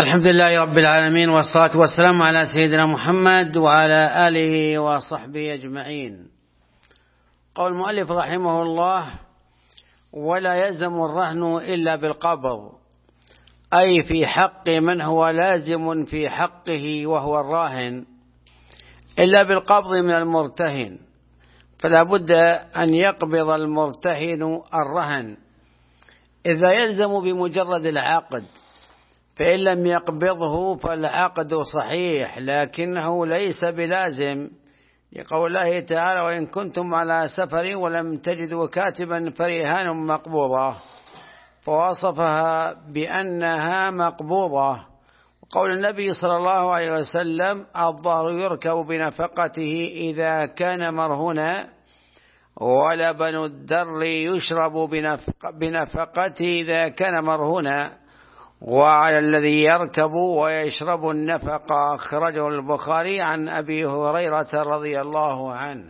الحمد لله رب العالمين، والصلاة والسلام على سيدنا محمد وعلى آله وصحبه أجمعين. قول المؤلف رحمه الله: ولا يلزم الرهن إلا بالقبض، أي في حق من هو لازم في حقه وهو الراهن، إلا بالقبض من المرتهن، فلا بد أن يقبض المرتهن الرهن، إذا يلزم بمجرد العقد، فإن لم يقبضه فالعقد صحيح لكنه ليس بلازم، لقول الله تعالى: وإن كنتم على سفر ولم تجدوا كاتبا فرهان مقبوضة، فوصفها بأنها مقبوضة. وقول النبي صلى الله عليه وسلم: الظهر يركب بنفقته إذا كان مرهونا، ولبن الدر يشرب بنفقته إذا كان مرهونا، وعلى الذي يركب ويشرب النفقة. أخرجه البخاري عن أبي هريرة رضي الله عنه.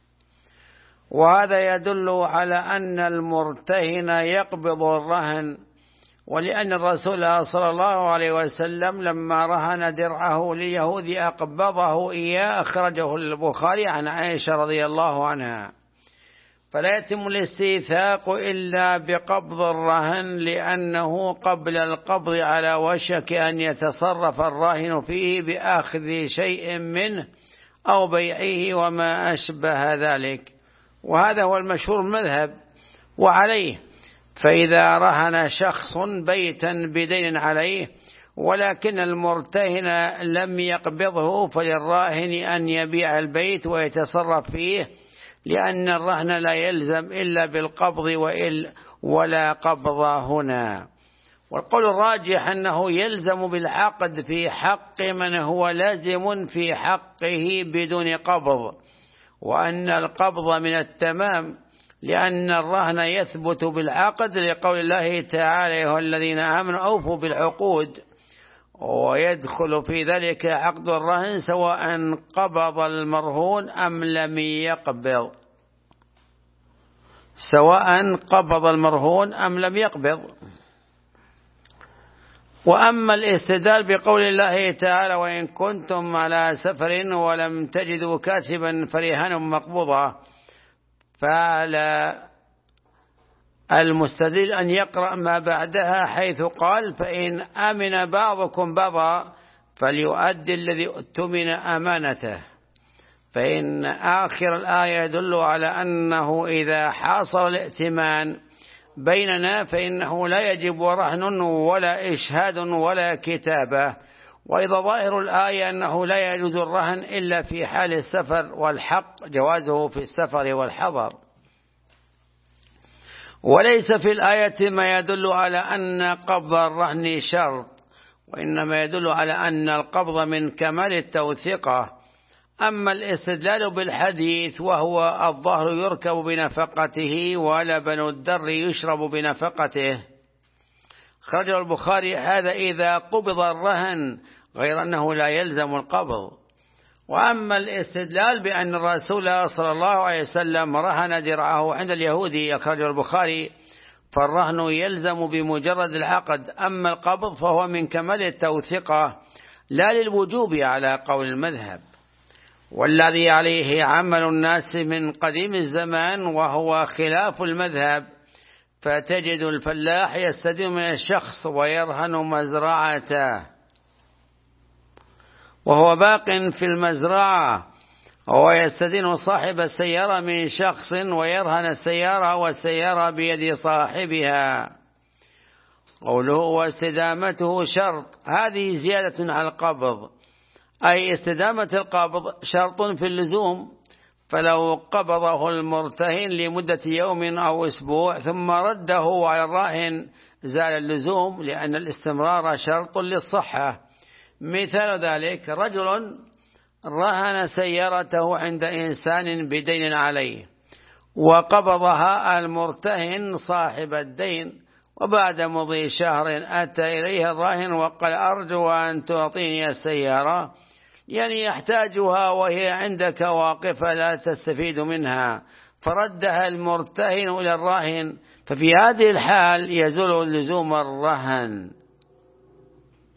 وهذا يدل على أن المرتهن يقبض الرهن، ولأن الرسول صلى الله عليه وسلم لما رهن درعه لليهود أقبضه إياه. أخرجه البخاري عن عائشة رضي الله عنها. فلا يتم الاستيثاق إلا بقبض الرهن، لأنه قبل القبض على وشك أن يتصرف الراهن فيه بأخذ شيء منه أو بيعه وما أشبه ذلك، وهذا هو المشهور المذهب. وعليه فإذا رهن شخص بيتا بدين عليه ولكن المرتهن لم يقبضه، فللراهن أن يبيع البيت ويتصرف فيه، لأن الرهن لا يلزم إلا بالقبض ولا قبض هنا. والقول الراجح أنه يلزم بالعقد في حق من هو لازم في حقه بدون قبض، وأن القبض من التمام، لأن الرهن يثبت بالعقد، لقول الله تعالى: يا أيها الذين آمنوا أوفوا بالعقود. ويدخل في ذلك عقد الرهن سواء قبض المرهون أم لم يقبض، وأما الاستدلال بقول الله تعالى: وإن كنتم على سفر ولم تجدوا كاتبا فرهان مقبوضة، فعلى المستدل أن يقرأ ما بعدها، حيث قال: فإن أمن بعضكم بعضا فليؤدي الذي اؤتمن أمانته. فإن آخر الآية يدل على أنه إذا حاصل الائتمان بيننا فإنه لا يجب رهن ولا إشهاد ولا كتابة. وإذا ظاهر الآية أنه لا يجوز الرهن إلا في حال السفر، والحق جوازه في السفر والحضر. وليس في الآية ما يدل على أن قبض الرهن شرط، وإنما يدل على أن القبض من كمال التوثيقة. أما الاستدلال بالحديث وهو الظهر يركب بنفقته ولبن الدر يشرب بنفقته، خرج البخاري هذا إذا قبض الرهن، غير أنه لا يلزم القبض. وأما الاستدلال بأن الرسول صلى الله عليه وسلم رهن درعه عند اليهودي، أخرجه البخاري، فالرهن يلزم بمجرد العقد. أما القبض فهو من كمال التوثيقة لا للوجوب على قول المذهب، والذي عليه عمل الناس من قديم الزمان، وهو خلاف المذهب. فتجد الفلاح يستدين من الشخص ويرهن مزرعته وهو باق في المزرعة، ويستدين صاحب السيارة من شخص ويرهن السيارة والسيارة بيد صاحبها. قوله واستدامته شرط، هذه زيادة على القبض، أي استدامة القبض شرط في اللزوم، فلو قبضه المرتهن لمدة يوم أو أسبوع ثم رده على الراهن زال اللزوم، لأن الاستمرار شرط للصحة. مثال ذلك: رجل رهن سيارته عند إنسان بدين عليه، وقبضها المرتهن صاحب الدين، وبعد مضي شهر أتى إليه الراهن وقال: أرجو أن تعطيني السيارة، يعني يحتاجها وهي عندك واقفة لا تستفيد منها، فردها المرتهن إلى الراهن، ففي هذه الحال يزول لزوم الرهن.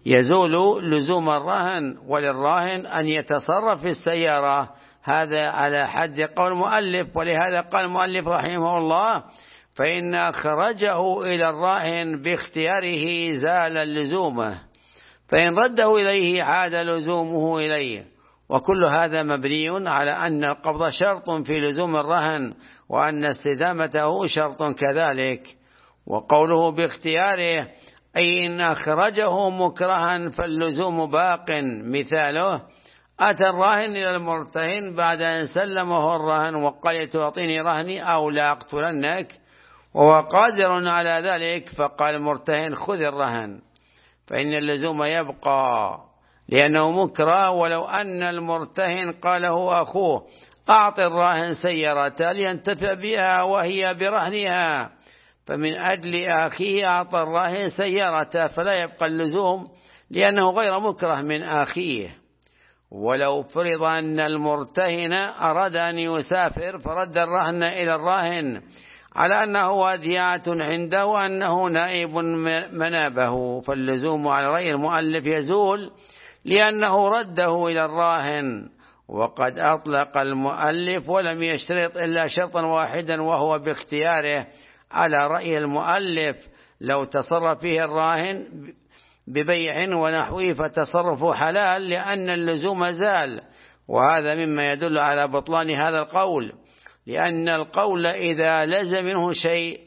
يزول لزوم الرهن، وللراهن أن يتصرف في السيارة. هذا على حد قول المؤلف، ولهذا قال المؤلف رحمه الله: فإن أخرجه إلى الراهن باختياره زال لزومه، فإن رده إليه عاد لزومه إليه. وكل هذا مبني على أن القبض شرط في لزوم الرهن، وأن استدامته شرط كذلك. وقوله باختياره أي إن أخرجه مكرها فاللزوم باق. مثاله: أتى الراهن إلى المرتهن بعد أن سلمه الرهن وقال: تعطيني رهني أو لا أقتلنك، وهو قادر على ذلك، فقال المرتهن: خذ الرهن، فإن اللزوم يبقى لأنه مكره. ولو أن المرتهن قاله أخوه: أعط الراهن سيارته لينتفع بها وهي برهنها، فمن أجل أخيه أعطى الراهن سيارته، فلا يبقى اللزوم لأنه غير مكره من أخيه. ولو فرض أن المرتهن أراد أن يسافر فرد الرهن إلى الراهن على أنه وديعة عنده وأنه نائب منابه، فاللزوم على رأي المؤلف يزول لأنه رده إلى الراهن. وقد أطلق المؤلف ولم يشترط إلا شرطا واحدا وهو باختياره، على رأي المؤلف: لو تصرف فيه الراهن ببيع ونحوه فتصرفه حلال لأن اللزوم زال. وهذا مما يدل على بطلان هذا القول، لأن القول إذا لزم منه شيء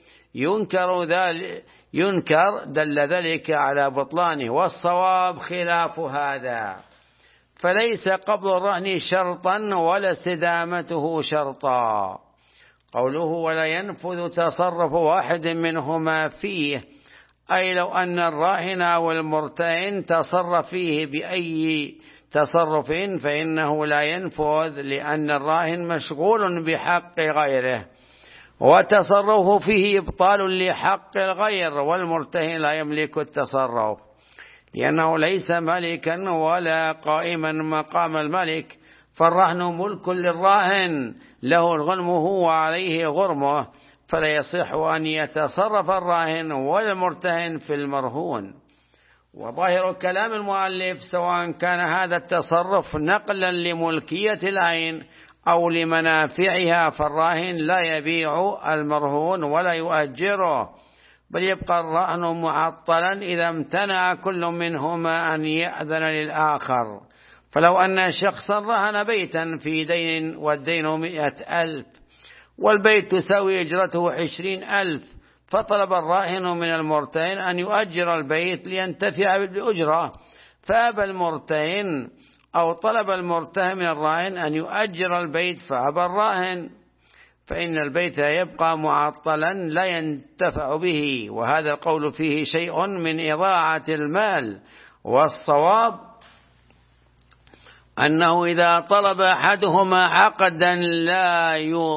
ينكر دل ذلك على بطلانه، والصواب خلاف هذا. فليس قبض الرهن شرطا ولا استدامته شرطا. قوله: ولا ينفذ تصرف واحد منهما فيه، أي لو أن الراهن أو المرتهن تصرف فيه بأي تصرف فإنه لا ينفذ، لأن الراهن مشغول بحق غيره، وتصرفه فيه إبطال لحق الغير، والمرتهن لا يملك التصرف لأنه ليس مالكا ولا قائما مقام الملك، فالرهن ملك للراهن، له غنمه وعليه غرمه، فلا يصح أن يتصرف الراهن ولا المرتهن في المرهون. وظاهر كلام المؤلف سواء كان هذا التصرف نقلا لملكية العين أو لمنافعها، فالراهن لا يبيع المرهون ولا يؤجره، بل يبقى الرهن معطلا إذا امتنع كل منهما أن يأذن للآخر. فلو أن شخصا رهن بيتا في دين والدين 100,000 والبيت تساوي إجرته 20,000، فطلب الراهن من المرتهن أن يؤجر البيت لينتفع بالأجرة، فأبى المرتهن، أو طلب المرتهن من الراهن أن يؤجر البيت فأبى الراهن، فإن البيت يبقى معطلا لا ينتفع به، وهذا القول فيه شيء من إضاعة المال. والصواب أنه إذا طلب أحدهما عقدا لا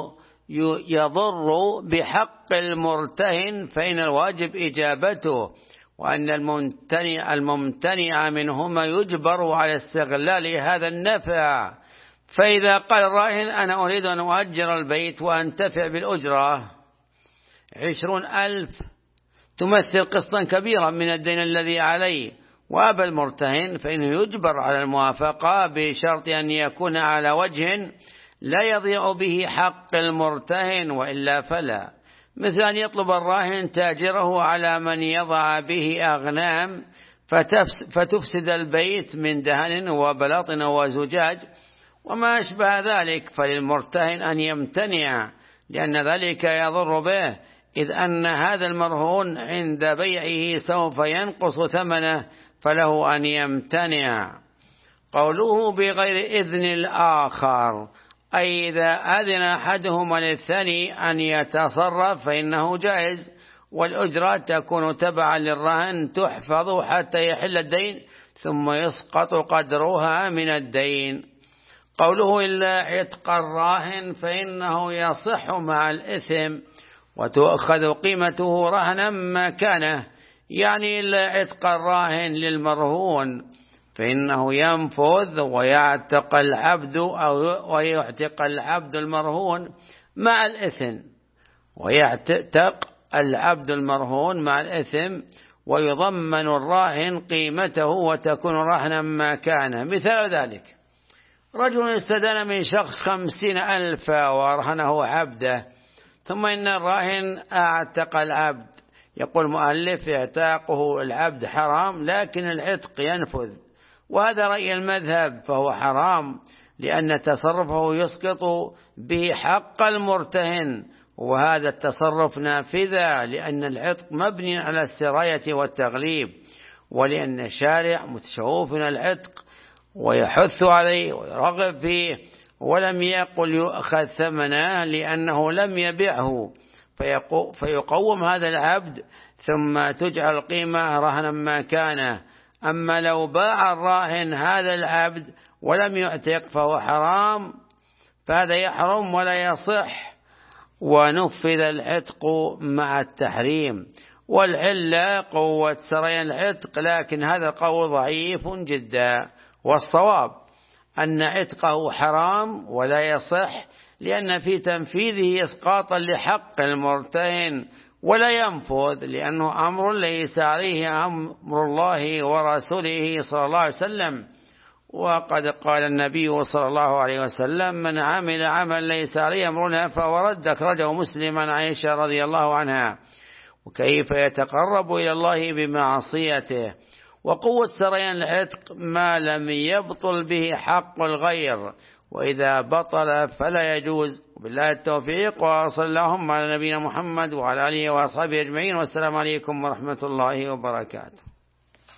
يضر بحق المرتهن فإن الواجب إجابته، وأن الممتنع منهما يجبر على استغلال هذا النفع. فإذا قال الراهن: أنا أريد أن أؤجر البيت وأنتفع بالأجرة 20,000 تمثل قسطا كبيرا من الدين الذي عليه، وأبى المرتهن، فإنه يجبر على الموافقة بشرط أن يكون على وجه لا يضيع به حق المرتهن، وإلا فلا. مثل أن يطلب الراهن تاجره على من يضع به أغنام فتفسد البيت من دهن وبلاط وزجاج وما أشبه ذلك، فللمرتهن أن يمتنع، لأن ذلك يضر به، إذ أن هذا المرهون عند بيعه سوف ينقص ثمنه، فله أن يمتنع. قوله بغير إذن الآخر، أي إذا أذن أحدهما للثاني أن يتصرف فإنه جائز، والأجرة تكون تبعا للرهن تحفظ حتى يحل الدين ثم يسقط قدرها من الدين. قوله إلا عتق الراهن فإنه يصح مع الإثم وتؤخذ قيمته رهنا مكانه، يعني إلا عتق الراهن للمرهون فإنه ينفذ ويعتق العبد أو ويعتق العبد المرهون مع الإثم، ويعتق العبد المرهون مع الإثم، ويضمن الراهن قيمته وتكون رهنا ما كان. مثال ذلك: رجل استدان من شخص 50,000 ورهنه عبده، ثم إن الراهن أعتق العبد. يقول المؤلف: اعتاقه العبد حرام، لكن العتق ينفذ، وهذا رأي المذهب، فهو حرام لأن تصرفه يسقط به حق المرتهن، وهذا التصرف نافذة، لأن العتق مبني على السراية والتغليب، ولأن الشارع متشوف من العتق ويحث عليه ويرغب فيه، ولم يقل يؤخذ ثمنه لأنه لم يبيعه، فيقوم هذا العبد ثم تجعل القيمة رهنا ما كان. أما لو باع الراهن هذا العبد ولم يعتق فهو حرام، فهذا يحرم ولا يصح، ونفذ العتق مع التحريم. والعلة قوة سريان العتق، لكن هذا القول ضعيف جدا، والصواب أن عتقه حرام ولا يصح، لأن في تنفيذه إسقاطا لحق المرتهن، ولا ينفذ لأنه أمر ليس عليه أمر الله ورسوله صلى الله عليه وسلم. وقد قال النبي صلى الله عليه وسلم: من عمل عمل ليس عليه أمرنا فهو رد. أخرجه مسلم عن عائشة رضي الله عنها. وكيف يتقرب إلى الله بمعصيته؟ وقوة سريان العتق ما لم يبطل به حق الغير، وإذا بطل فلا يجوز. وبالله التوفيق، وصلى اللهم على نبينا محمد وعلى آله وأصحابه أجمعين، والسلام عليكم ورحمة الله وبركاته.